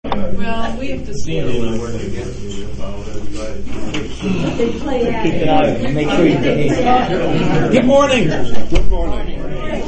Well, we have to see it. Make sure you behave. Good morning. Good morning.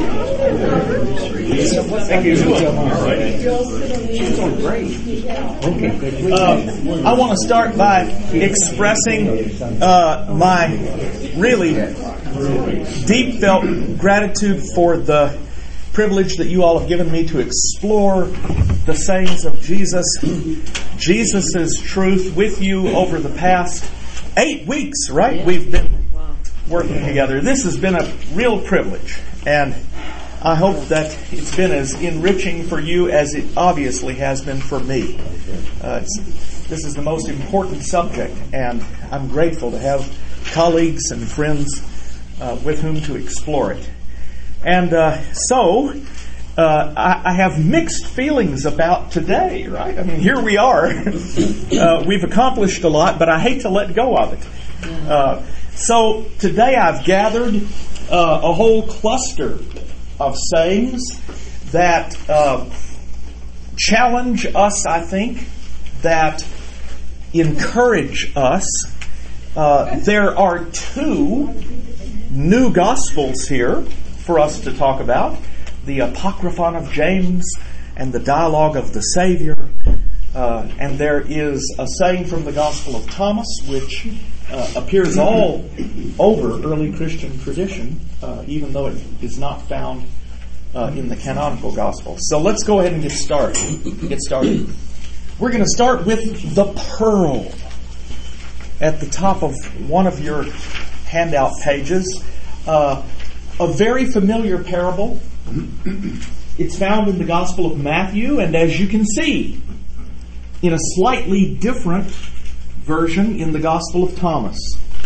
Thank you. She's doing great. Okay, good. I want to start by expressing my really deep felt gratitude for the privilege that you all have given me to explore the sayings of Jesus, Jesus' truth with you over the past 8 weeks, right? We've been working together. This has been a real privilege, and I hope that it's been as enriching for you as it obviously has been for me. This is the most important subject, and I'm grateful to have colleagues and friends with whom to explore it. And so I have mixed feelings about today, right? I mean, here we are. We've accomplished a lot, but I hate to let go of it. So today I've gathered a whole cluster of sayings that challenge us, I think, that encourage us. There are 2 new Gospels here for us to talk about, the Apocryphon of James and the Dialogue of the Savior. And there is a saying from the Gospel of Thomas, which appears all over early Christian tradition, even though it is not found in the canonical Gospels. So let's go ahead and get started. We're going to start with the pearl at the top of one of your handout pages. A very familiar parable. It's found in the Gospel of Matthew, and as you can see, in a slightly different version in the Gospel of Thomas.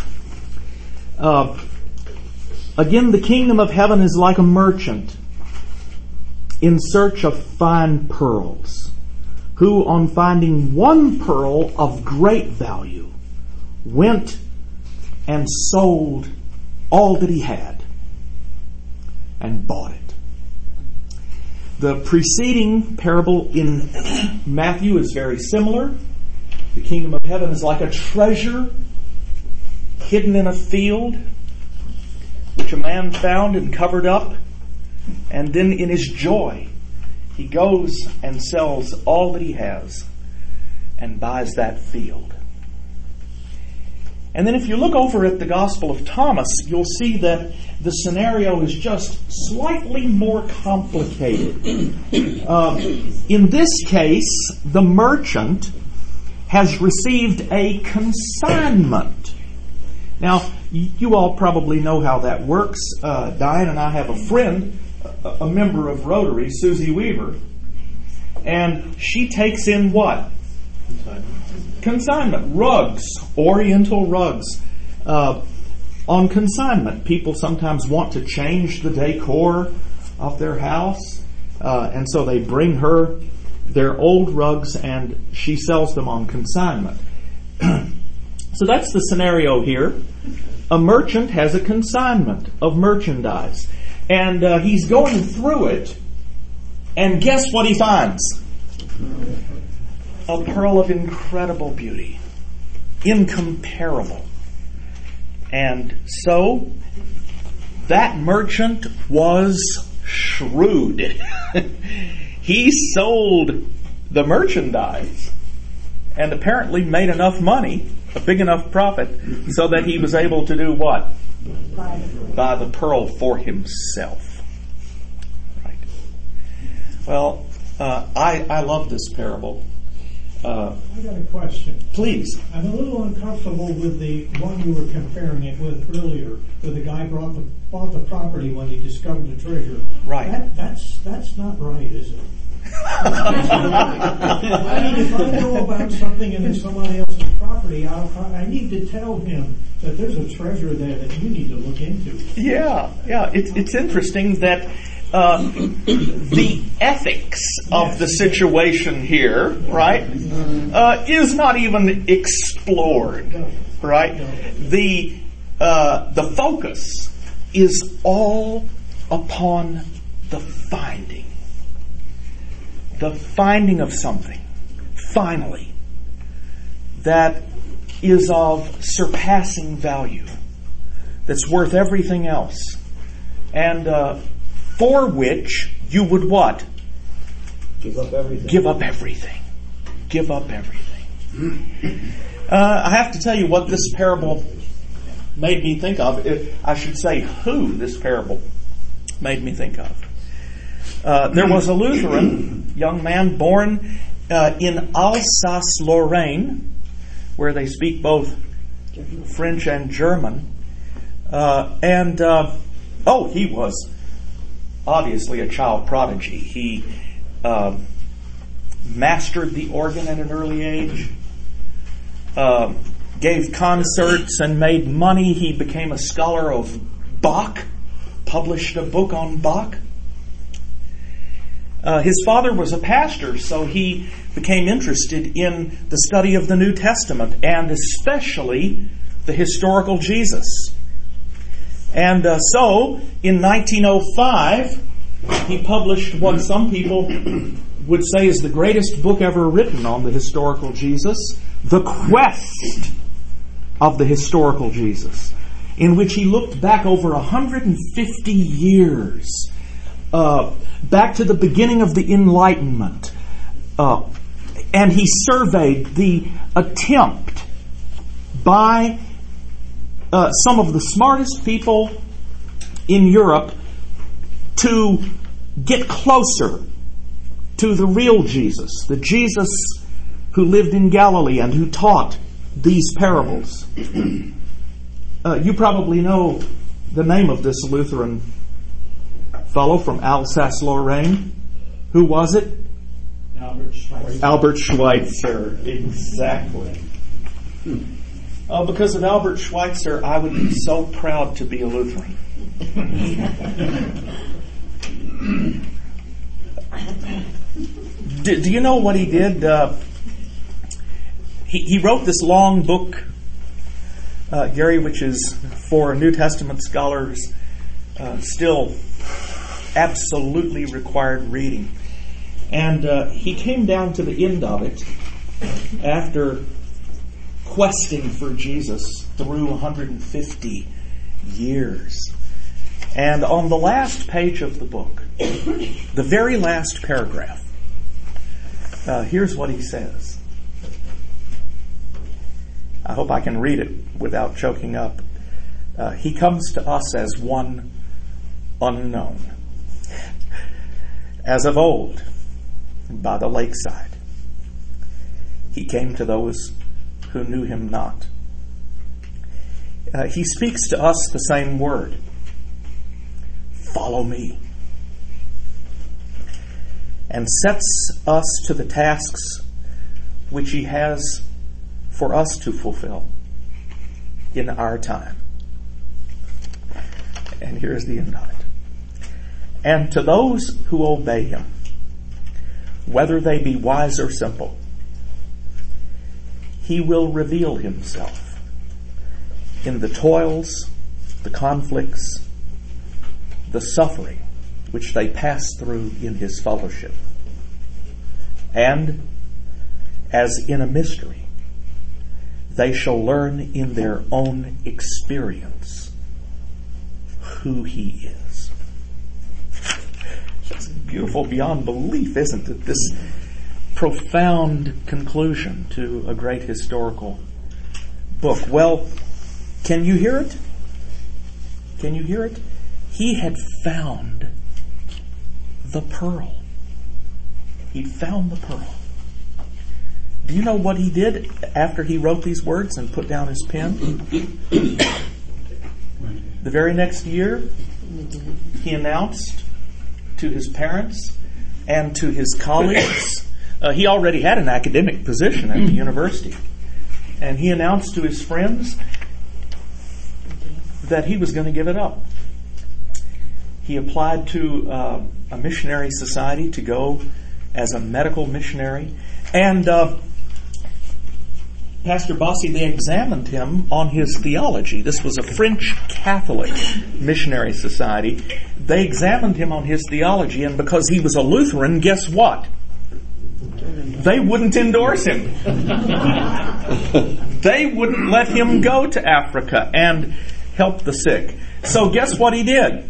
Again, the kingdom of heaven is like a merchant in search of fine pearls, who, on finding one pearl of great value, went and sold all that he had and bought it. The preceding parable in Matthew is very similar. The kingdom of heaven is like a treasure hidden in a field, which a man found and covered up, and then in his joy, he goes and sells all that he has and buys that field. And then if you look over at the Gospel of Thomas, you'll see that the scenario is just slightly more complicated. In this case, the merchant has received a consignment. Now, you all probably know how that works. Diane and I have a friend, a member of Rotary, Susie Weaver, and she takes in what? Consignment. Rugs, Oriental rugs, on consignment. People sometimes want to change the decor of their house, and so they bring her their old rugs and she sells them on consignment. So that's the scenario here. A merchant has a consignment of merchandise, and he's going through it, and guess what he finds? A pearl of incredible beauty, incomparable. And so that merchant was shrewd. He sold the merchandise and apparently made enough money, a big enough profit, so that he was able to do what? Buy the pearl for himself. Right. Well, I love this parable. I got a question. Please. I'm a little uncomfortable with the one you were comparing it with earlier, where the guy bought the property when he discovered the treasure. Right. That's not right, is it? I mean, if I know about something and it's somebody else's property, I need to tell him that there's a treasure there that you need to look into. Yeah. It's interesting that the ethics of the situation here, right, is not even explored, right? The focus is all upon the finding of something, finally, that is of surpassing value, that's worth everything else, and for which you would what? Give up everything. Give up everything. Give up everything. I have to tell you what this parable made me think of. I should say who this parable made me think of. There was a Lutheran young man born in Alsace-Lorraine, where they speak both French and German. He was obviously a child prodigy. He mastered the organ at an early age, gave concerts and made money. He became a scholar of Bach, published a book on Bach. His father was a pastor, so he became interested in the study of the New Testament, and especially the historical Jesus. And so, in 1905, he published what some people would say is the greatest book ever written on the historical Jesus, The Quest of the Historical Jesus, in which he looked back over 150 years, back to the beginning of the Enlightenment, and he surveyed the attempt by some of the smartest people in Europe to get closer to the real Jesus, the Jesus who lived in Galilee and who taught these parables. You probably know the name of this Lutheran fellow from Alsace-Lorraine. Who was it? Albert Schweitzer. Albert Schweitzer, exactly. Because of Albert Schweitzer, I would be so proud to be a Lutheran. Do you know what he did? He wrote this long book, Gary, which is for New Testament scholars still absolutely required reading. And he came down to the end of it after questing for Jesus through 150 years. And on the last page of the book, the very last paragraph, here's what he says. I hope I can read it without choking up. He comes to us as one unknown, as of old by the lakeside. He came to those who knew him not. He speaks to us the same word. Follow me. And sets us to the tasks which he has for us to fulfill in our time. And here's the end of it. And to those who obey him, whether they be wise or simple, he will reveal himself in the toils, the conflicts, the suffering which they pass through in his fellowship. And, as in a mystery, they shall learn in their own experience who he is. That's beautiful beyond belief, isn't it? This profound conclusion to a great historical book. Well, can you hear it? Can you hear it? He had found the pearl. He'd found the pearl. Do you know what he did after he wrote these words and put down his pen? The very next year, he announced to his parents and to his colleagues. He already had an academic position at the university. And he announced to his friends that he was going to give it up. He applied to a missionary society to go as a medical missionary. And Pastor Bossi, they examined him on his theology. This was a French Catholic missionary society. They examined him on his theology, and because he was a Lutheran, guess what? they wouldn't endorse him. They wouldn't let him go to Africa and help the sick. So guess what he did?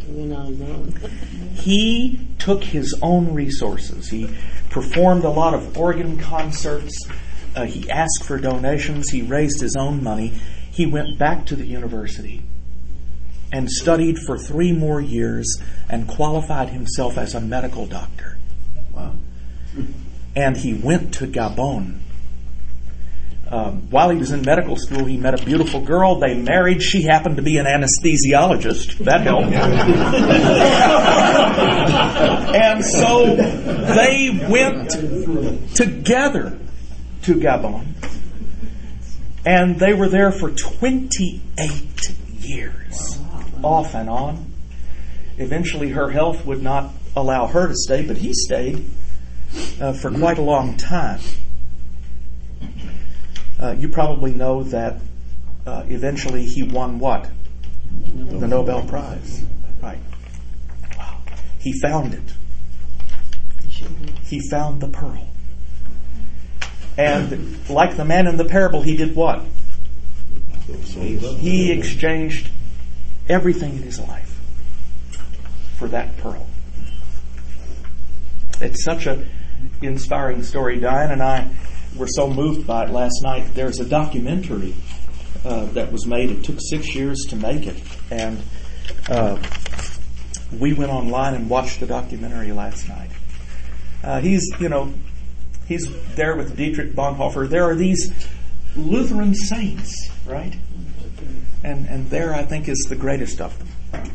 He took his own resources. He performed a lot of organ concerts. He asked for donations. He raised his own money. He went back to the university and studied for 3 more years and qualified himself as a medical doctor. Wow. And he went to Gabon. While he was in medical school, he met a beautiful girl. They married. She happened to be an anesthesiologist. That helped. And so they went together to Gabon. And they were there for 28 years, off and on. Eventually her health would not allow her to stay, but he stayed for quite a long time. You probably know that eventually he won what? The Nobel Prize. Right. Wow. He found it. He found the pearl. And like the man in the parable, he did what? He exchanged everything in his life for that pearl. It's such an inspiring story. Diane and I were so moved by it last night. There's a documentary that was made. It took 6 years to make it. And we went online and watched the documentary last night. He's there with Dietrich Bonhoeffer. There are these Lutheran saints, right? And there, I think, is the greatest of them.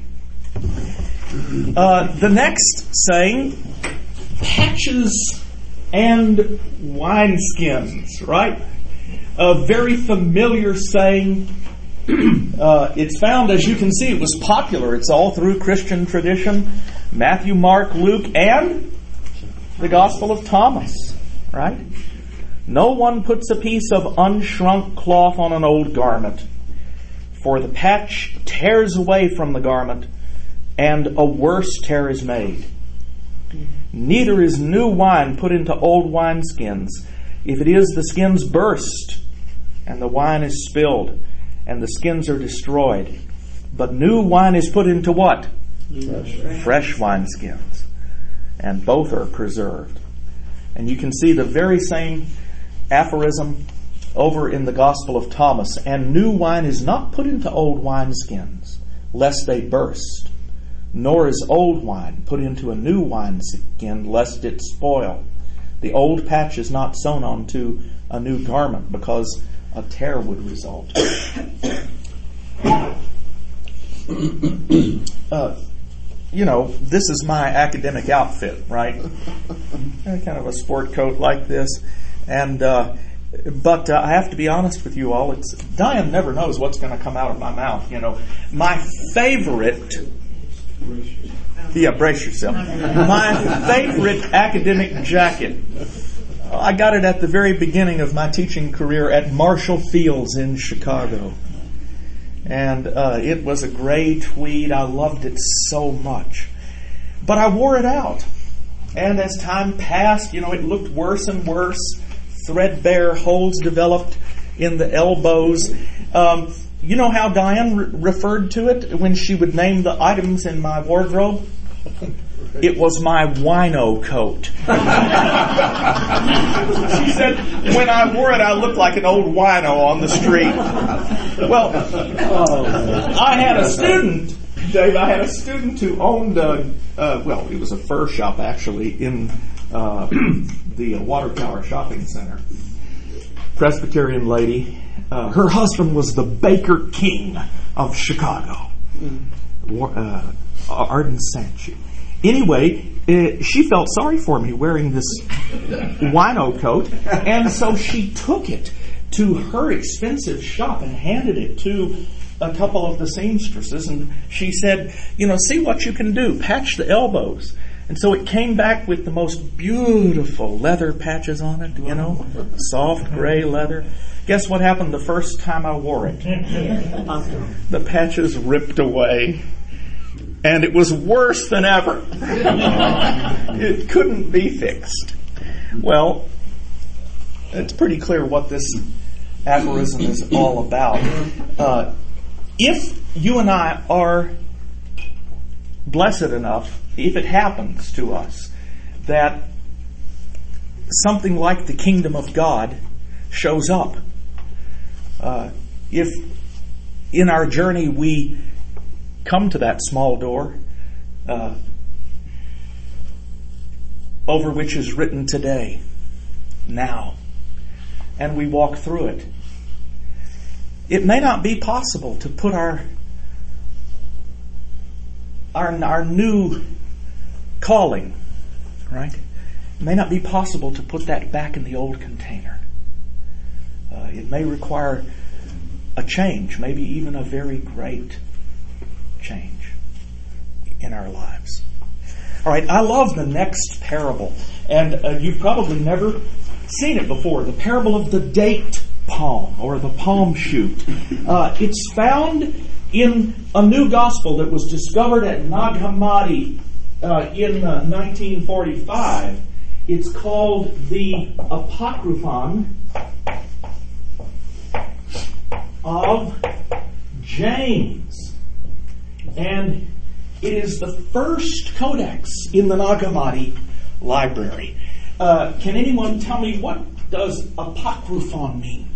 The next saying, patches and wineskins, right? A very familiar saying. It's found, as you can see, it was popular. It's all through Christian tradition. Matthew, Mark, Luke, and the Gospel of Thomas, right? No one puts a piece of unshrunk cloth on an old garment, for the patch tears away from the garment, and a worse tear is made. Neither is new wine put into old wineskins. If it is, the skins burst, and the wine is spilled, and the skins are destroyed. But new wine is put into what? Fresh wineskins. And both are preserved. And you can see the very same aphorism over in the Gospel of Thomas. And new wine is not put into old wineskins, lest they burst. Nor is old wine put into a new wineskin, lest it spoil. The old patch is not sewn onto a new garment, because a tear would result. This is my academic outfit, right? Kind of a sport coat like this. And but I have to be honest with you all. Diane never knows what's going to come out of my mouth. My favorite... Yeah, brace yourself. My favorite academic jacket. I got it at the very beginning of my teaching career at Marshall Fields in Chicago. And it was a gray tweed. I loved it so much. But I wore it out. And as time passed, it looked worse and worse. Threadbare holes developed in the elbows. You know how Diane referred to it when she would name the items in my wardrobe? It was my wino coat. She said, when I wore it, I looked like an old wino on the street. Well, I had a student, Dave, who owned, it was a fur shop, actually, in the Water Tower Shopping Center. Presbyterian lady. Her husband was the Baker King of Chicago. Arden Sanchi. Anyway, she felt sorry for me wearing this wino coat, and so she took it to her expensive shop and handed it to a couple of the seamstresses, and she said, see what you can do, patch the elbows. And so it came back with the most beautiful leather patches on it, soft gray leather. Guess what happened the first time I wore it? The patches ripped away. And it was worse than ever. It couldn't be fixed. Well, it's pretty clear what this aphorism is all about. If you and I are blessed enough, if it happens to us, that something like the kingdom of God shows up, if in our journey we come to that small door over which is written today, now, and we walk through it, it may not be possible to put our new calling, right? It may not be possible to put that back in the old container. It may require a change, maybe even a very great change in our lives. All right, I love the next parable, and you've probably never seen it before, the parable of the date palm, or the palm shoot. It's found in a new gospel that was discovered at Nag Hammadi in 1945. It's called the Apocryphon of James. And it is the first codex in the Nag Hammadi library. Can anyone tell me, what does apocryphon mean?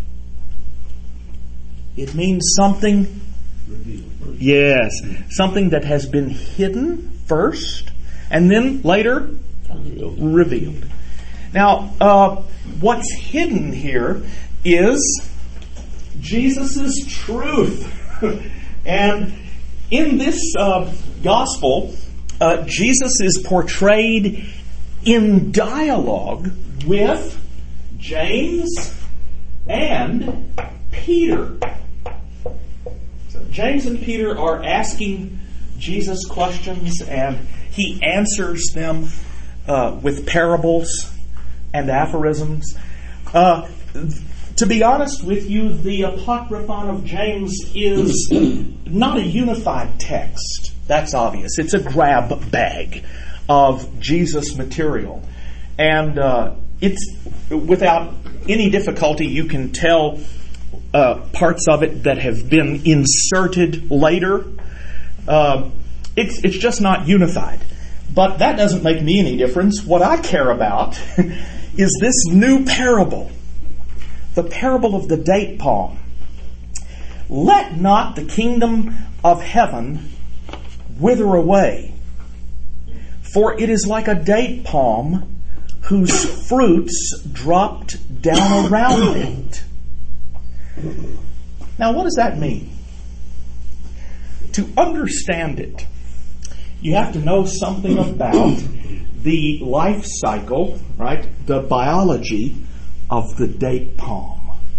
It means something... Yes, something that has been hidden first and then later revealed. Now, what's hidden here is Jesus' truth. And in this gospel, Jesus is portrayed in dialogue with James and Peter. So James and Peter are asking Jesus questions, and he answers them with parables and aphorisms. To be honest with you, the Apocryphon of James is not a unified text. That's obvious. It's a grab bag of Jesus material. And it's without any difficulty, you can tell parts of it that have been inserted later. It's just not unified. But that doesn't make me any difference. What I care about is this new parable. The parable of the date palm. Let not the kingdom of heaven wither away, for it is like a date palm whose fruits dropped down around it. Now, what does that mean? To understand it, you have to know something about the life cycle, right? The biology of the date palm.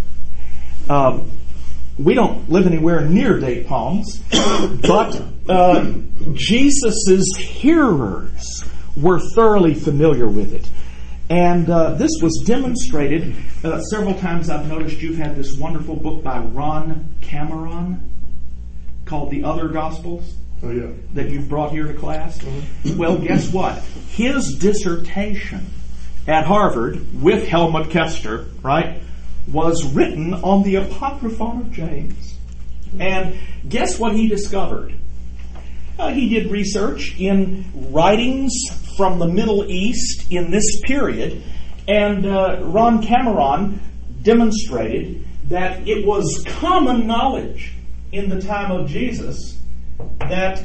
We don't live anywhere near date palms, but Jesus' hearers were thoroughly familiar with it. And this was demonstrated several times. I've noticed you've had this wonderful book by Ron Cameron called The Other Gospels. Oh, yeah. That you've brought here to class. Mm-hmm. Well, guess what? His dissertation at Harvard with Helmut Kester, right, was written on the Apocryphon of James. And guess what he discovered? He did research in writings from the Middle East in this period, and Ron Cameron demonstrated that it was common knowledge in the time of Jesus that,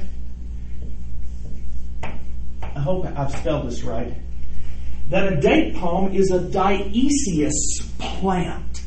I hope I've spelled this right, that a date palm is a dioecious plant.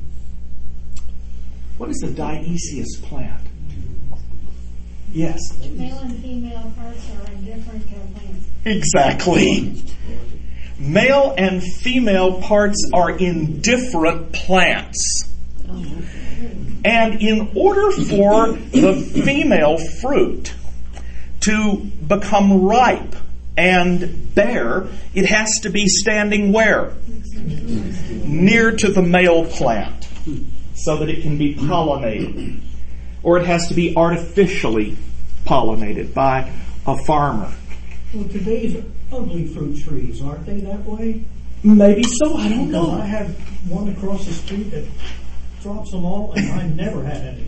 What is a dioecious plant? Yes. Male and female parts are in different plants. Exactly. Male and female parts are in different plants. And in order for the female fruit to become ripe and bear, it has to be standing where? Near to the male plant, so that it can be pollinated. Or it has to be artificially pollinated by a farmer. Well, today's ugly fruit trees, aren't they that way? Maybe so, I don't know. I have one across the street that drops them all, and I never had any.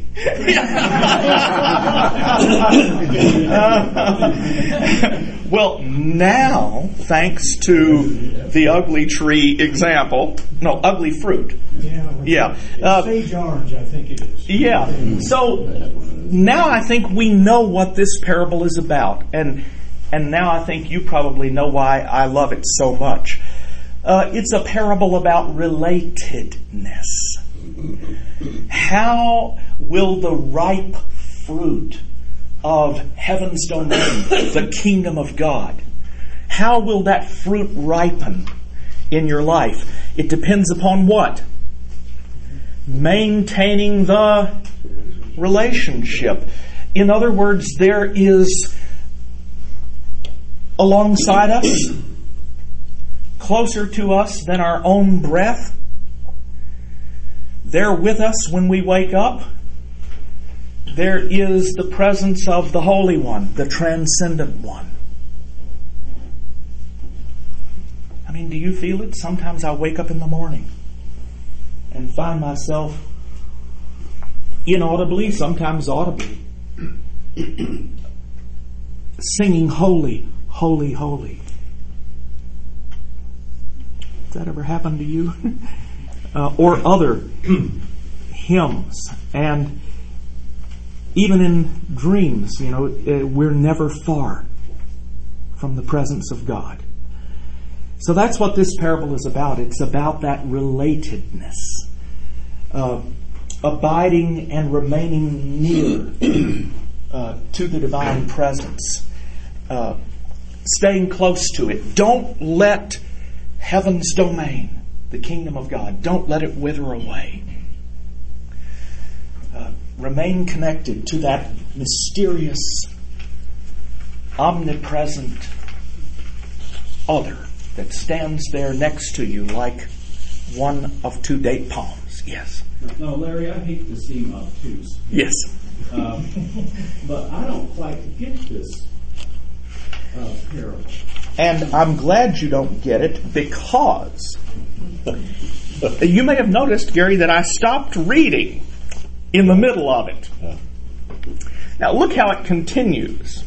Well, now, thanks to the ugly tree example, no, ugly fruit. Yeah. Sage orange, I think it is. Yeah. So now I think we know what this parable is about, and now I think you probably know why I love it so much. It's a parable about relatedness. How will the ripe fruit of heaven's domain, the kingdom of God, how will that fruit ripen in your life? It depends upon what? Maintaining the relationship. In other words, there is alongside us, closer to us than our own breath, there with us when we wake up, there is the presence of the Holy One, the Transcendent One. I mean, do you feel it? Sometimes I wake up in the morning and find myself inaudibly, sometimes audibly, singing holy, holy, holy. Has that ever happened to you? Or other hymns. And even in dreams, we're never far from the presence of God. So that's what this parable is about. It's about that relatedness. Abiding and remaining near to the divine presence. Staying close to it. Don't let heaven's domain, the kingdom of God, don't let it wither away. Remain connected to that mysterious, omnipresent other that stands there next to you like one of two date palms. Yes. No, Larry, I hate to seem obtuse. Yes. But I don't quite get this parable. And I'm glad you don't get it, because you may have noticed, Gary, that I stopped reading in the middle of it. Now look how it continues.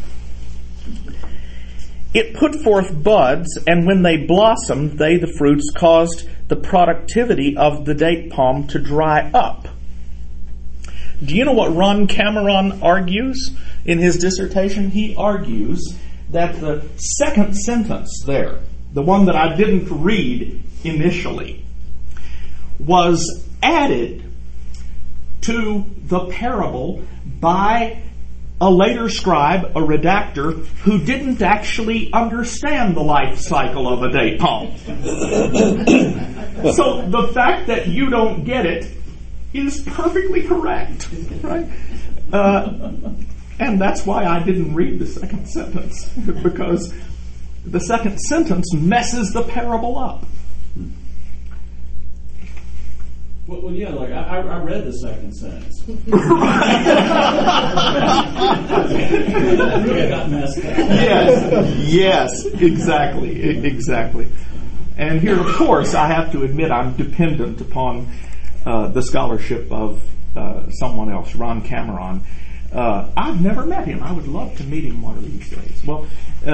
It put forth buds, and when they blossomed, they, the fruits, caused the productivity of the date palm to dry up. Do you know what Ron Cameron argues in his dissertation? He argues that the second sentence there, the one that I didn't read initially, was added to the parable by a later scribe, a redactor, who didn't actually understand the life cycle of a date palm. So the fact that you don't get it is perfectly correct, right? And that's why I didn't read the second sentence, because the second sentence messes the parable up. Well, yeah, like I read the second sentence. It got messed up. Yes, exactly. And here, of course, I have to admit I'm dependent upon the scholarship of someone else, Ron Cameron. I've never met him. I would love to meet him one of these days. Well,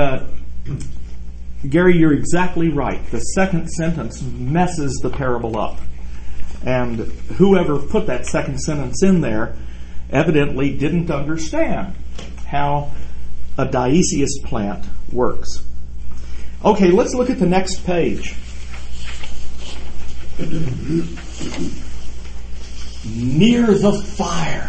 Gary, you're exactly right. The second sentence messes the parable up. And whoever put that second sentence in there evidently didn't understand how a dioecious plant works. Okay, let's look at the next page. Near the fire.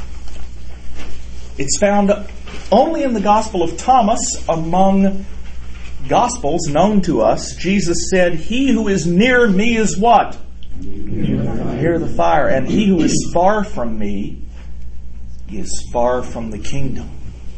It's found only in the Gospel of Thomas. Among Gospels known to us, Jesus said, "He who is near me is what? Near the fire. And he who is far from me is far from the kingdom."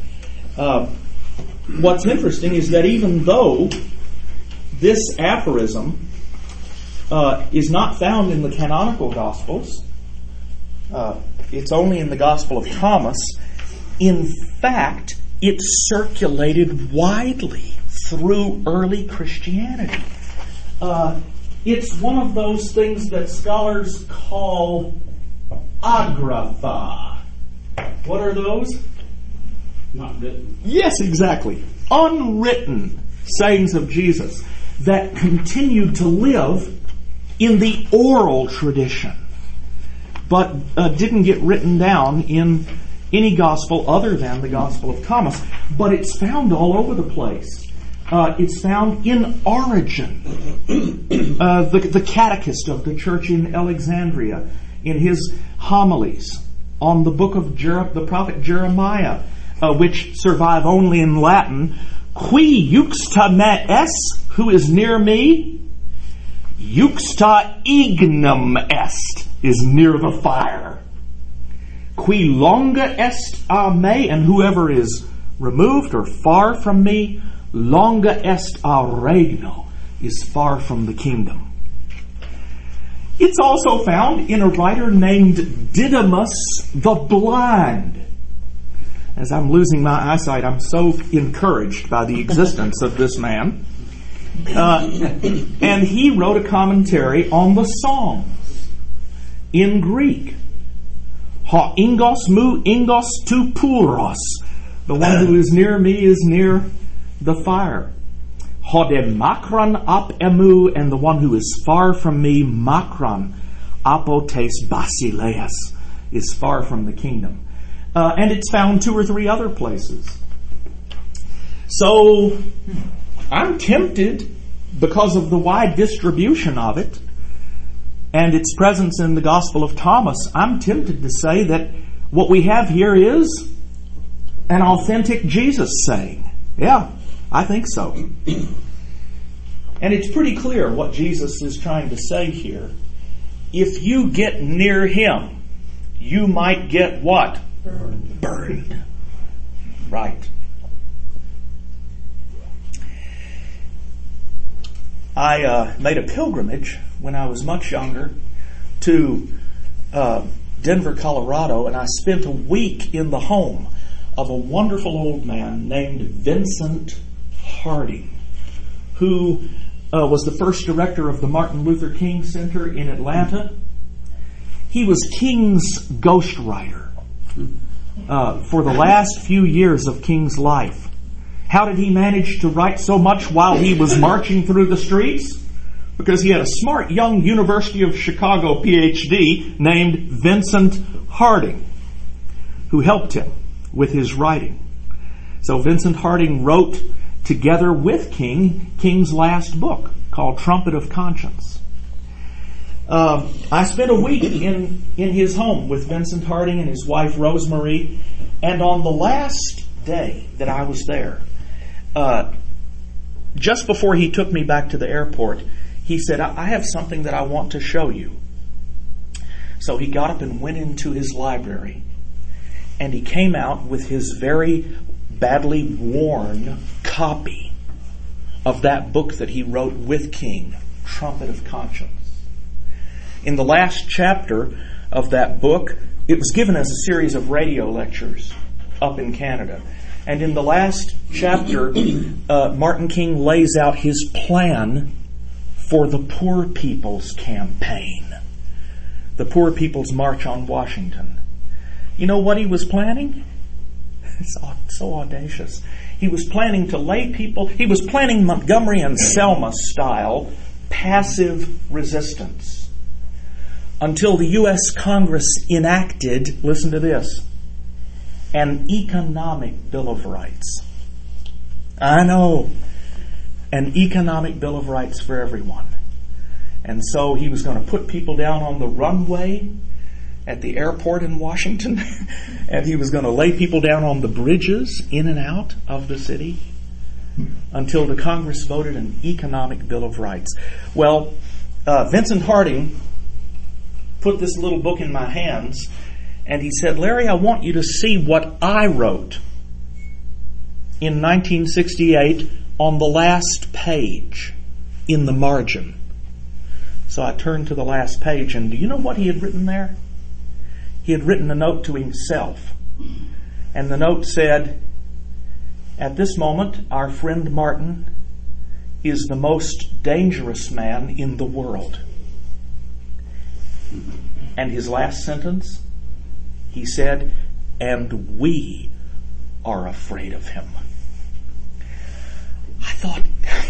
What's interesting is that even though this aphorism is not found in the canonical Gospels, it's only in the Gospel of Thomas. In fact, it circulated widely through early Christianity. It's one of those things that scholars call agrapha. What are those? Not written. Yes, exactly. Unwritten sayings of Jesus that continued to live in the oral tradition, but didn't get written down in any gospel other than the Gospel of Thomas. But it's found all over the place. It's found in Origen, the catechist of the church in Alexandria, in his homilies on the book of the prophet Jeremiah, which survive only in Latin. Qui juxta me est, who is near me? Juxta ignum est, is near the fire. Qui longa est a me, and whoever is removed or far from me, longa est a regno, is far from the kingdom. It's also found in a writer named Didymus the Blind. As I'm losing my eyesight, I'm so encouraged by the existence of this man. And he wrote a commentary on the Psalms in Greek. Ha ingos mu ingos tu puros. The one who is near me is near the fire. Ha de makron ap emu, and the one who is far from me, makron apotes basileus, is far from the kingdom. And it's found 2 or 3 other places. So I'm tempted, because of the wide distribution of it and its presence in the Gospel of Thomas, I'm tempted to say that what we have here is an authentic Jesus saying. Yeah, I think so. And it's pretty clear what Jesus is trying to say here. If you get near Him, you might get what? Burned. Right. I made a pilgrimage when I was much younger to Denver, Colorado, and I spent a week in the home of a wonderful old man named Vincent Harding, who was the first director of the Martin Luther King Center in Atlanta. He was King's ghostwriter for the last few years of King's life. How did he manage to write so much while he was marching through the streets? Because he had a smart young University of Chicago PhD named Vincent Harding, who helped him with his writing. So Vincent Harding wrote together with King's last book called Trumpet of Conscience. I spent a week in his home with Vincent Harding and his wife Rosemary, and on the last day that I was there, just before he took me back to the airport, he said, I have something that I want to show you. So he got up and went into his library, and he came out with his very badly worn copy of that book that he wrote with King, Trumpet of Conscience. In the last chapter of that book, it was given as a series of radio lectures up in Canada. And in the last chapter, Martin King lays out his plan for the Poor People's Campaign, the Poor People's March on Washington. You know what he was planning? It's so audacious. He was planning to lay people, he was planning Montgomery and Selma style passive resistance until the U.S. Congress enacted, listen to this, an economic Bill of Rights. I know, an economic Bill of Rights for everyone. And so he was going to put people down on the runway at the airport in Washington, and he was going to lay people down on the bridges in and out of the city until the Congress voted an economic Bill of Rights. Well, Vincent Harding put this little book in my hands, and he said, Larry, I want you to see what I wrote in 1968 on the last page in the margin. So I turned to the last page, and do you know what he had written there? He had written a note to himself. And the note said, at this moment, our friend Martin is the most dangerous man in the world. And his last sentence, he said, and we are afraid of him. I thought,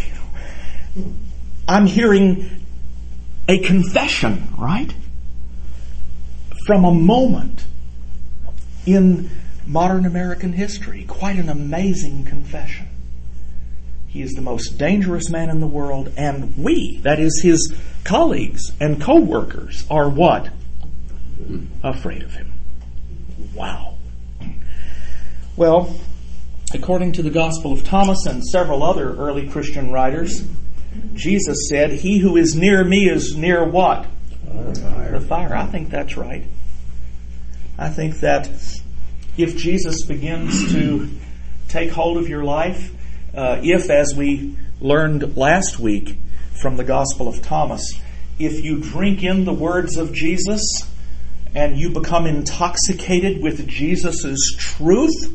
I'm hearing a confession, right? From a moment in modern American history. Quite an amazing confession. He is the most dangerous man in the world, and we, that is his colleagues and co-workers, are what? Afraid of him. Wow. Well, according to the Gospel of Thomas and several other early Christian writers, Jesus said, he who is near me is near what? The fire. I think that's right. I think that if Jesus begins to take hold of your life, if, as we learned last week from the Gospel of Thomas, if you drink in the words of Jesus and you become intoxicated with Jesus' truth,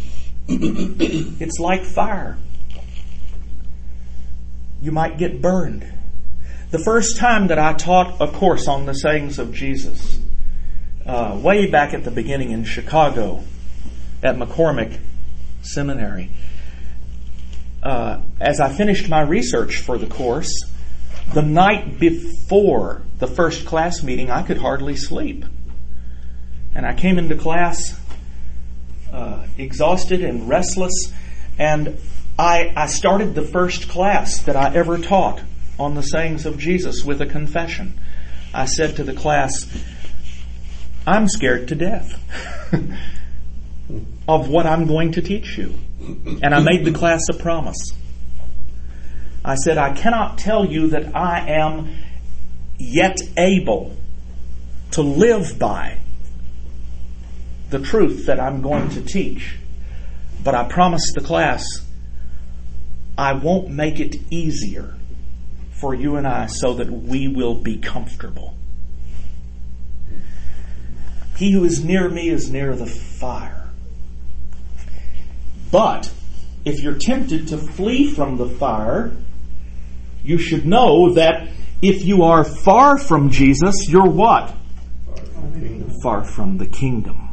it's like fire. You might get burned. The first time that I taught a course on the sayings of Jesus, way back at the beginning in Chicago at McCormick Seminary, as I finished my research for the course, the night before the first class meeting, I could hardly sleep. And I came into class exhausted and restless, and I started the first class that I ever taught on the sayings of Jesus with a confession. I said to the class, I'm scared to death of what I'm going to teach you. And I made the class a promise. I said, I cannot tell you that I am yet able to live by the truth that I'm going to teach. But I promised the class, I won't make it easier for you and I so that we will be comfortable. He who is near me is near the fire. But if you're tempted to flee from the fire, you should know that if you are far from Jesus, you're what? Far from the kingdom.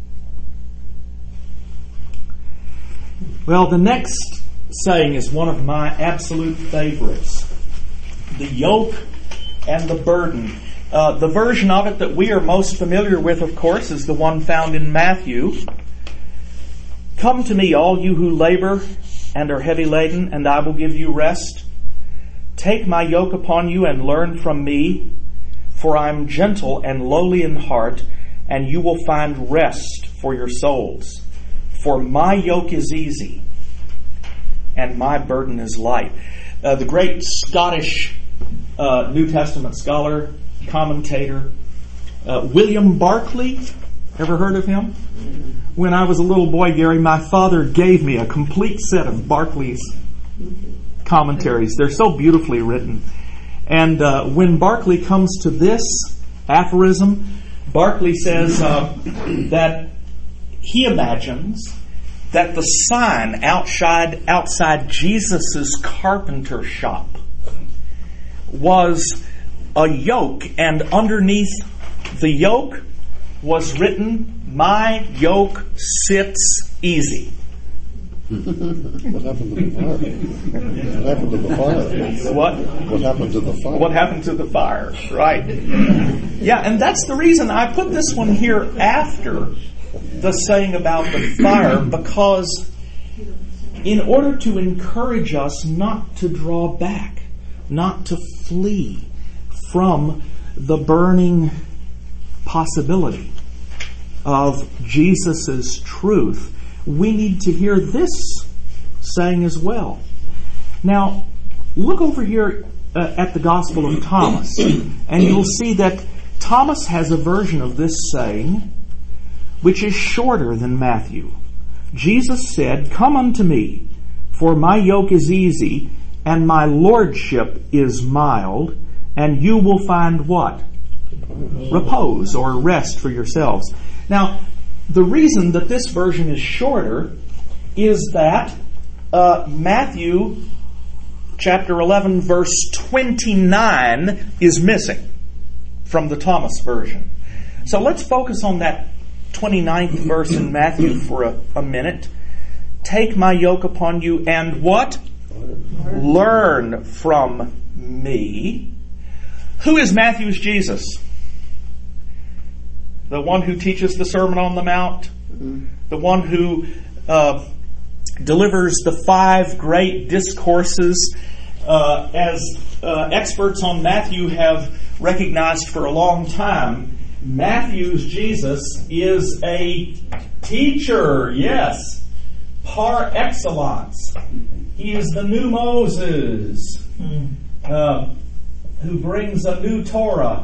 Well, the next saying is one of my absolute favorites. The yoke and the burden. The version of it that we are most familiar with, of course, is the one found in Matthew. Come to me, all you who labor and are heavy laden, and I will give you rest. Take my yoke upon you and learn from me, for I am gentle and lowly in heart, and you will find rest for your souls. For my yoke is easy, and my burden is light. The great Scottish New Testament scholar, commentator, William Barclay. Ever heard of him? When I was a little boy, Gary, my father gave me a complete set of Barclay's commentaries. They're so beautifully written. And when Barclay comes to this aphorism, Barclay says that he imagines that the sign outside Jesus' carpenter shop was a yoke, and underneath the yoke was written, my yoke sits easy. What happened to the fire? What happened to the fire? What? What happened to the fire? What happened to the fire? Right. Yeah, and that's the reason I put this one here after the saying about the fire, because in order to encourage us not to draw back, not to flee from the burning possibility of Jesus' truth, we need to hear this saying as well. Now, look over here at the Gospel of Thomas, and you'll see that Thomas has a version of this saying which is shorter than Matthew. Jesus said, come unto me, for my yoke is easy, and my lordship is mild, and you will find what? Repose or rest for yourselves. Now, the reason that this version is shorter is that Matthew chapter 11, verse 29 is missing from the Thomas version. So let's focus on that 29th verse in Matthew for a minute. Take my yoke upon you and what? Learn from me. Who is Matthew's Jesus? The one who teaches the Sermon on the Mount? The one who delivers the 5 great discourses, as experts on Matthew have recognized for a long time. Matthew's Jesus is a teacher, yes, par excellence. He is the new Moses, who brings a new Torah.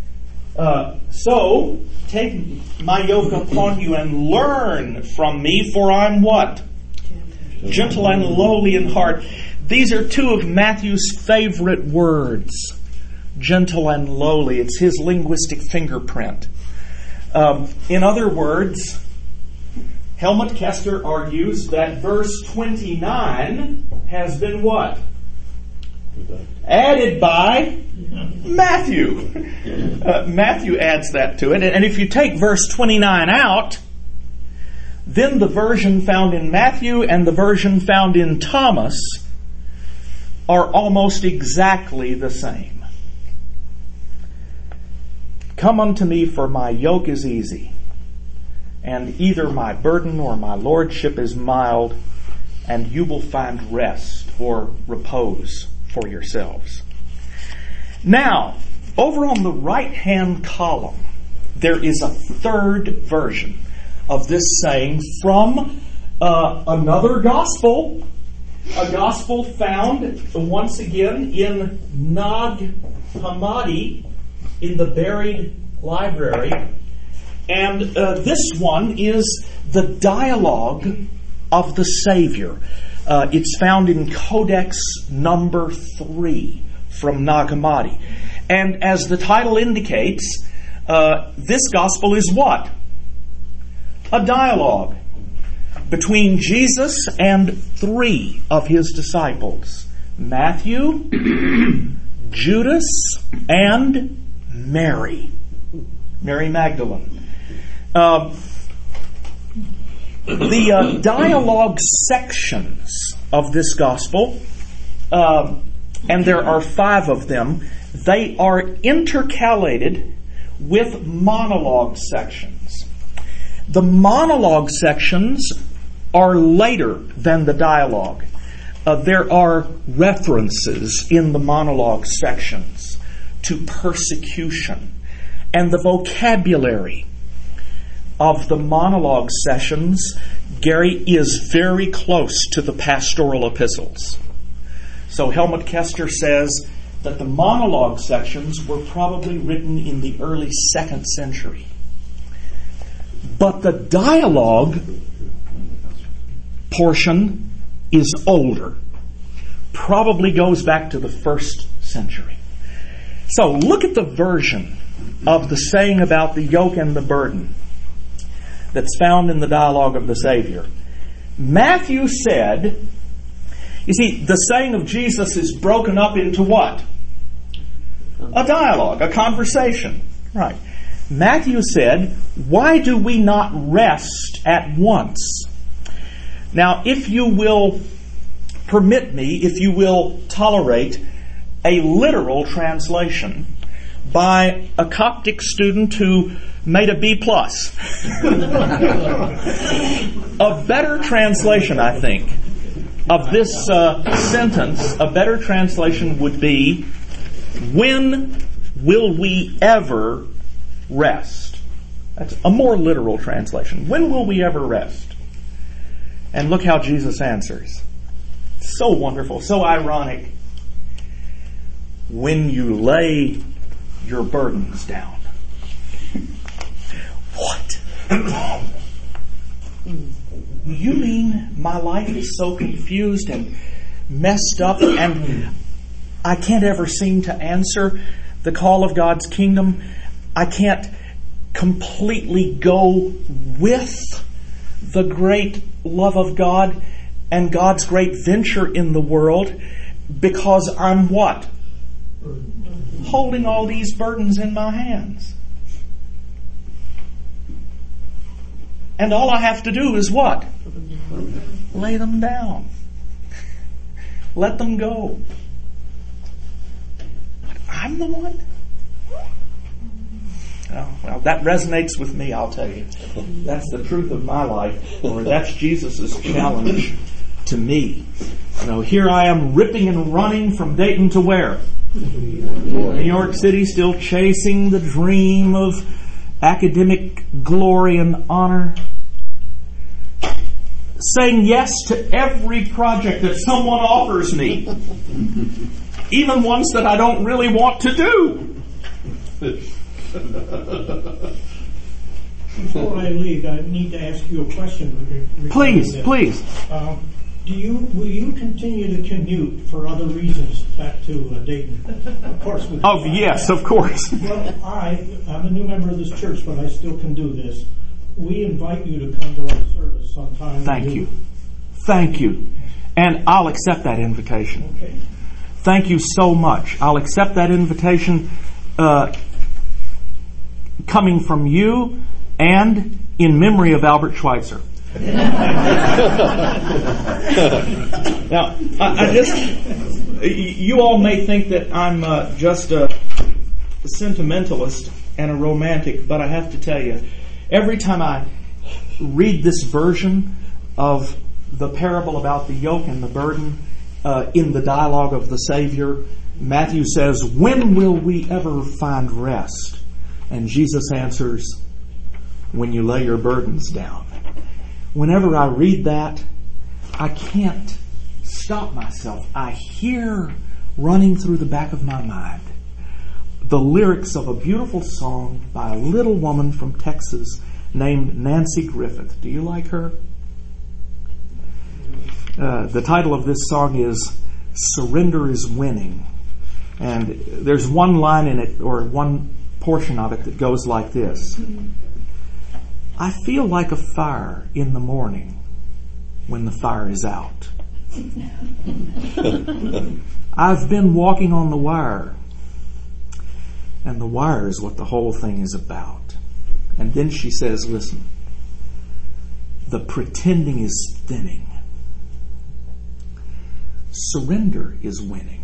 So, take my yoke upon you and learn from me, for I'm what? Gentle and lowly in heart. These are 2 of Matthew's favorite words. Gentle and lowly. It's his linguistic fingerprint. In other words, Helmut Kester argues that verse 29 has been what? Added by Matthew. Matthew adds that to it. And if you take verse 29 out, then the version found in Matthew and the version found in Thomas are almost exactly the same. Come unto me, for my yoke is easy, and either my burden or my lordship is mild, and you will find rest or repose for yourselves. Now, over on the right-hand column, there is a third version of this saying from another gospel, a gospel found once again in Nag Hammadi in the buried library. And this one is the dialogue of the Savior. It's found in Codex number 3 from Nag Hammadi. And as the title indicates, this gospel is what? A dialogue between Jesus and 3 of his disciples. Matthew, Judas, and Mary. Mary Magdalene. The dialogue sections of this gospel, and there are 5 of them, they are intercalated with monologue sections. The monologue sections are later than the dialogue. There are references in the monologue sections to persecution, and the vocabulary of the monologue sessions, Gary, is very close to the pastoral epistles. So Helmut Kester says that the monologue sections were probably written in the early 2nd century. But the dialogue portion is older. Probably goes back to the 1st century. So look at the version of the saying about the yoke and the burden that's found in the dialogue of the Savior. Matthew said, you see, the saying of Jesus is broken up into what? A dialogue, a conversation. Right. Matthew said, why do we not rest at once? Now, if you will permit me, if you will tolerate a literal translation by a Coptic student who made a B+. A better translation, I think, of this sentence, a better translation would be, when will we ever rest? That's a more literal translation. When will we ever rest? And look how Jesus answers. So wonderful, so ironic. When you lay your burdens down. What? You mean my life is so confused and messed up and I can't ever seem to answer the call of God's kingdom? I can't completely go with the great love of God and God's great venture in the world. Because I'm what? Holding all these burdens in my hands. And all I have to do is what? Lay them down. Let them go. But I'm the one? Oh, well, that resonates with me, I'll tell you. That's the truth of my life, or that's Jesus' challenge to me. You know, here I am ripping and running from Dayton to where? New York City, still chasing the dream of academic glory and honor. Saying yes to every project that someone offers me. Even ones that I don't really want to do. Before I leave, I need to ask you a question. Please. Will you continue to commute for other reasons back to Dayton? Of course. Yes, of course. Well, I'm a new member of this church, but I still can do this. We invite you to come to our service sometime. Thank you. And I'll accept that invitation. Okay. Thank you so much. I'll accept that invitation coming from you and in memory of Albert Schweitzer. Now, you all may think that I'm just a sentimentalist and a romantic, but I have to tell you, every time I read this version of the parable about the yoke and the burden in the dialogue of the Savior, Matthew says, "When will we ever find rest?" And Jesus answers, "When you lay your burdens down." Whenever I read that, I can't stop myself. I hear running through the back of my mind the lyrics of a beautiful song by a little woman from Texas named Nancy Griffith. Do you like her? The title of this song is "Surrender is Winning." And there's one line in it, or one portion of it, that goes like this. "I feel like a fire in the morning when the fire is out. I've been walking on the wire, and the wire is what the whole thing is about." And then she says, listen, "The pretending is thinning. Surrender is winning.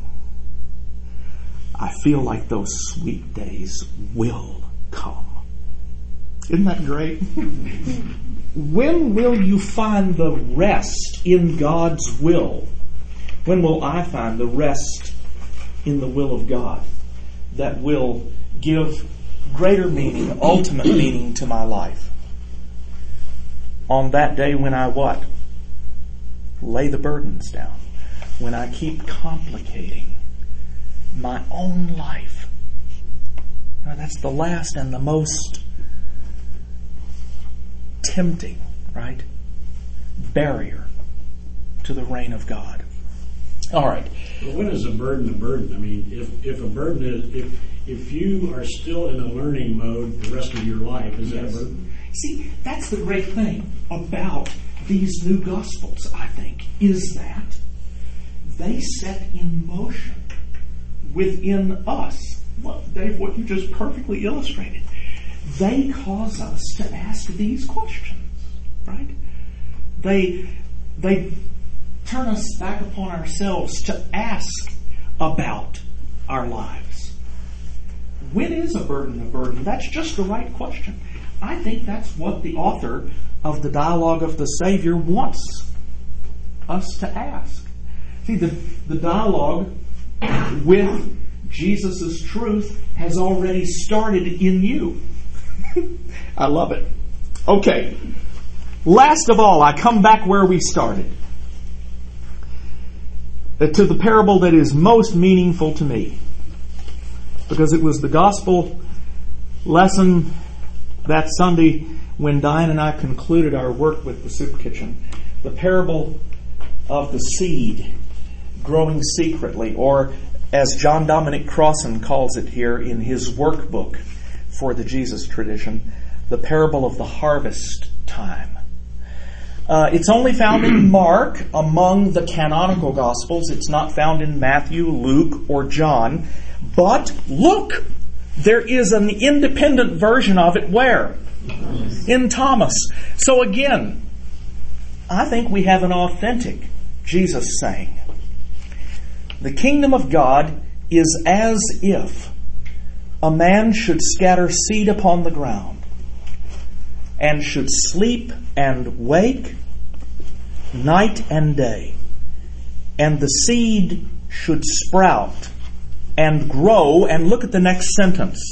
I feel like those sweet days will come." Isn't that great? When will you find the rest in God's will? When will I find the rest in the will of God that will give greater meaning, ultimate meaning to my life? On that day when I what? Lay the burdens down. When I keep complicating my own life. Now, that's the last and the most tempting, right? Barrier to the reign of God. All right. But when is a burden a burden? I mean, if a burden is, if you are still in a learning mode the rest of your life, is that a burden? See, that's the great thing about these new Gospels, I think, is that they set in motion within us, Dave, what you just perfectly illustrated. They cause us to ask these questions, right? They turn us back upon ourselves to ask about our lives. When is a burden a burden? That's just the right question. I think that's what the author of the Dialogue of the Savior wants us to ask. See, the dialogue with Jesus' truth has already started in you. I love it. Okay. Last of all, I come back where we started. To the parable that is most meaningful to me. Because it was the gospel lesson that Sunday when Diane and I concluded our work with the soup kitchen. The parable of the seed growing secretly, or as John Dominic Crossan calls it here in his workbook for the Jesus tradition, the parable of the harvest time. It's only found in Mark among the canonical Gospels. It's not found in Matthew, Luke, or John. But look, there is an independent version of it where? In Thomas. So again, I think we have an authentic Jesus saying. The kingdom of God is as if a man should scatter seed upon the ground and should sleep and wake night and day, and the seed should sprout and grow, and look at the next sentence.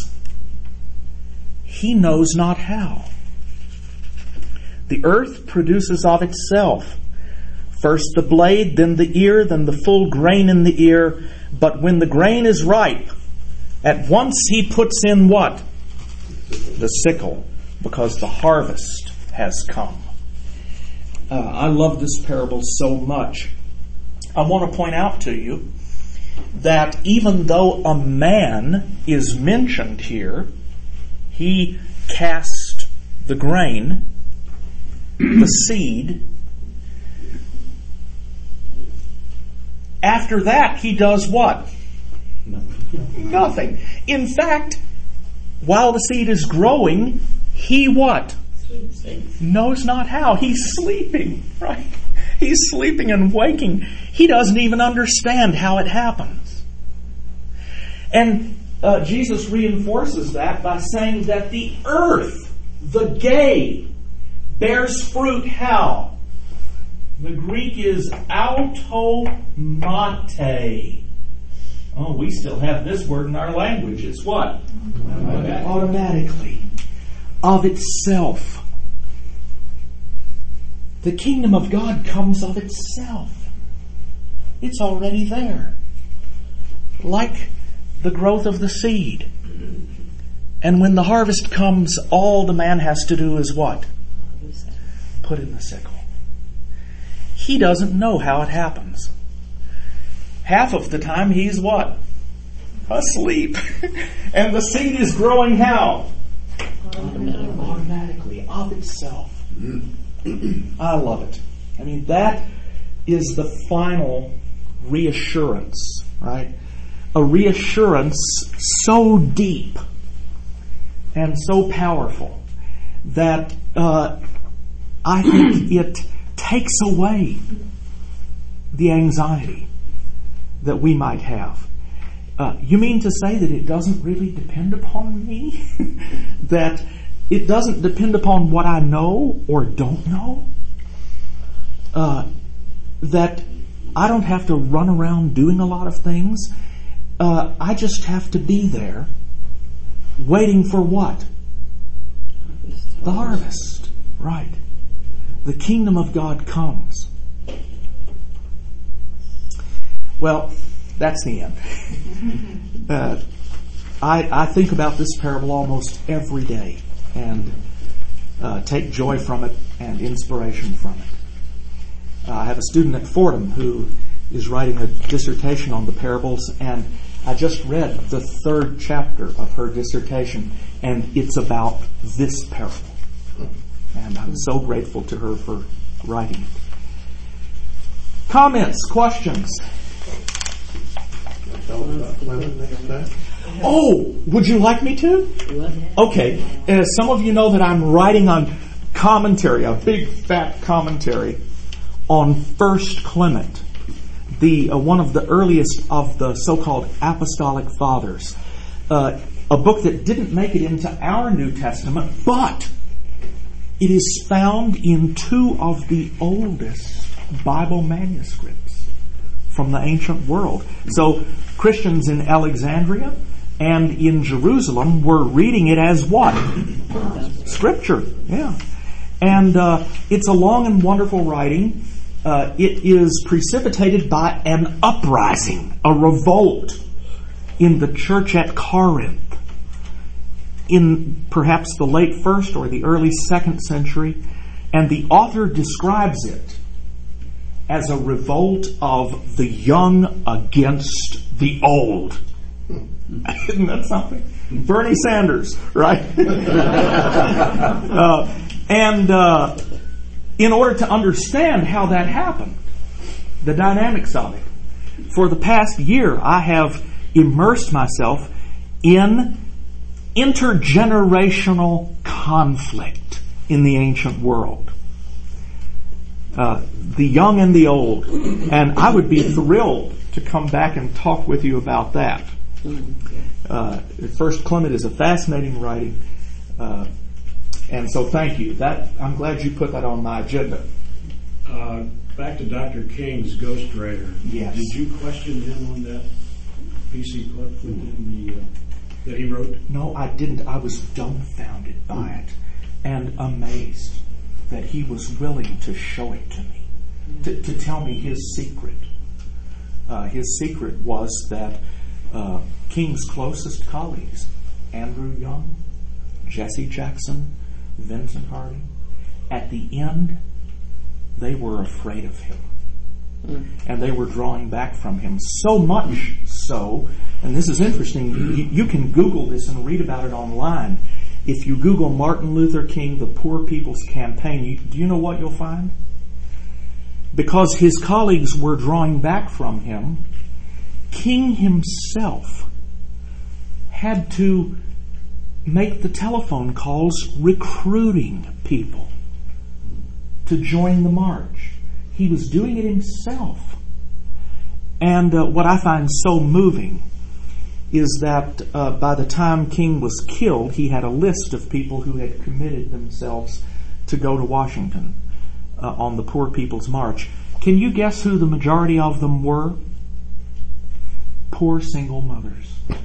He knows not how. The earth produces of itself first the blade, then the ear, then the full grain in the ear. But when the grain is ripe, at once he puts in what? The sickle, because the harvest has come. I love this parable so much. I want to point out to you that even though a man is mentioned here, he cast the grain, the seed. After that, he does what? Nothing. In fact, while the seed is growing, he what? Knows not how. He's sleeping, right? He's sleeping and waking. He doesn't even understand how it happens. And Jesus reinforces that by saying that the earth, the gay, bears fruit how? The Greek is automate. Oh, we still have this word in our language. It's what? Automatically. Of itself. The kingdom of God comes of itself. It's already there. Like the growth of the seed. And when the harvest comes, all the man has to do is what? Put in the sickle. He doesn't know how it happens. Half of the time he's what? Asleep. And the seed is growing how? Automatically, of itself. I love it. I mean, that is the final reassurance, right? A reassurance so deep and so powerful that I think it takes away the anxiety that we might have. You mean to say that it doesn't really depend upon me? That it doesn't depend upon what I know or don't know? That I don't have to run around doing a lot of things? I just have to be there waiting for what? The harvest. Right. The kingdom of God comes. Well, that's the end. I think about this parable almost every day and take joy from it and inspiration from it. I have a student at Fordham who is writing a dissertation on the parables, and I just read the 3rd chapter of her dissertation, and it's about this parable. And I'm so grateful to her for writing it. Comments, questions? Oh, would you like me to? Okay. Some of you know that I'm writing on commentary, a big fat commentary on 1 Clement, the one of the earliest of the so-called apostolic fathers. A book that didn't make it into our New Testament, but it is found in 2 of the oldest Bible manuscripts from the ancient world. So Christians in Alexandria and in Jerusalem were reading it as what? Scripture. Yeah. And it's a long and wonderful writing. It is precipitated by an uprising, a revolt in the church at Corinth in perhaps the late 1st or the early 2nd century. And the author describes it as a revolt of the young against the old. Isn't that something? Bernie Sanders, right? in order to understand how that happened, the dynamics of it. For the past year, I have immersed myself in intergenerational conflict in the ancient world. The young and the old. And I would be thrilled to come back and talk with you about that. First Clement is a fascinating writing. And so thank you. I'm glad you put that on my agenda. Back to Dr. King's ghostwriter. Yes. Did you question him on that PC clip that he wrote? No, I didn't. I was dumbfounded by it and amazed that he was willing to show it to me, to tell me his secret. His secret was that King's closest colleagues, Andrew Young, Jesse Jackson, Vincent Harding, at the end, they were afraid of him. And they were drawing back from him. So much so, and this is interesting, you can Google this and read about it online. If you Google Martin Luther King, the Poor People's Campaign, do you know what you'll find? Because his colleagues were drawing back from him, King himself had to make the telephone calls recruiting people to join the march. He was doing it himself. And what I find so moving is that by the time King was killed, he had a list of people who had committed themselves to go to Washington on the Poor People's March. Can you guess who the majority of them were? Poor single mothers.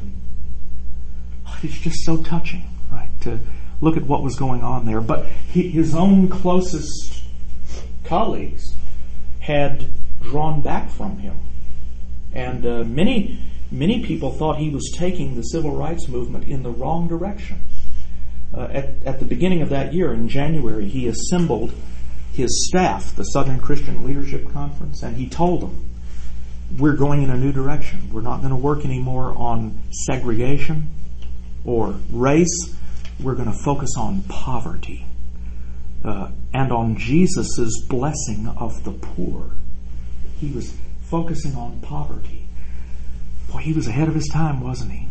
It's just so touching, right, to look at what was going on there. But his own closest colleagues had drawn back from him. And many people thought he was taking the civil rights movement in the wrong direction. At the beginning of that year, in January, he assembled his staff, the Southern Christian Leadership Conference, and he told them, we're going in a new direction. We're not going to work anymore on segregation or race. We're going to focus on poverty and on Jesus' blessing of the poor. He was focusing on poverty. Boy, he was ahead of his time, wasn't he?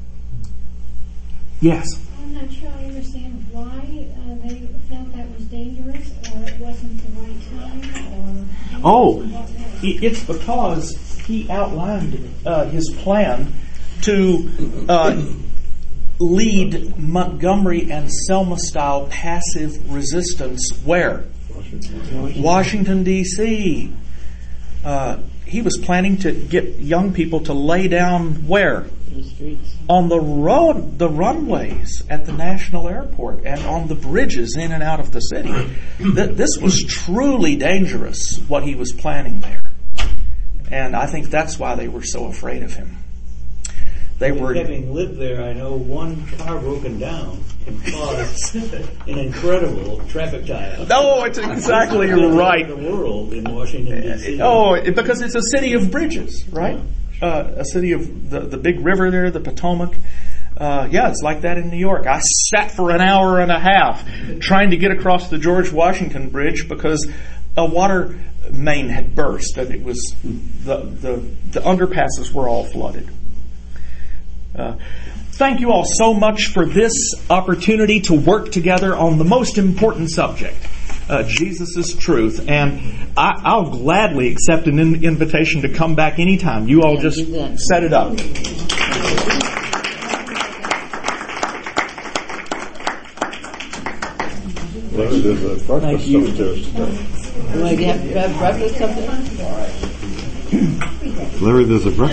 Yes? I'm not sure I understand why they felt that was dangerous, or it wasn't the right time, or... It's because he outlined his plan to lead Montgomery and Selma-style passive resistance where? Washington, D.C. He was planning to get young people to lay down where? The streets. On the road, the runways at the National Airport and on the bridges in and out of the city. This was truly dangerous, what he was planning there. And I think that's why they were so afraid of him. Having lived there, I know one car broken down can cause an incredible traffic tie-up. No, it's exactly right. The world in Washington, D.C. Because it's a city of bridges, right? A city of the big river there, the Potomac. It's like that in New York. I sat for an hour and a half trying to get across the George Washington Bridge because a water main had burst and it was the underpasses were all flooded. Thank you all so much for this opportunity to work together on the most important subject, Jesus' truth. And I'll gladly accept an invitation to come back anytime. You all just set it up. Larry, there's a breakfast upstairs today. Do I have breakfast something? Larry, there's a breakfast